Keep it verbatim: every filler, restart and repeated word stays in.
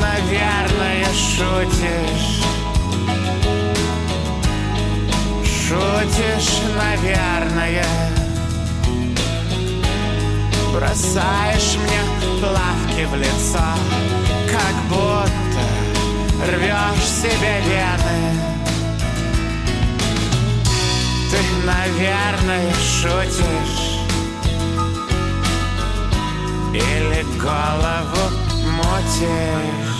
наверное, шутишь. Шутишь, наверное. Бросаешь мне плавки в лицо, как будто рвешь себе вены. Ты, наверное, шутишь или голову мутишь.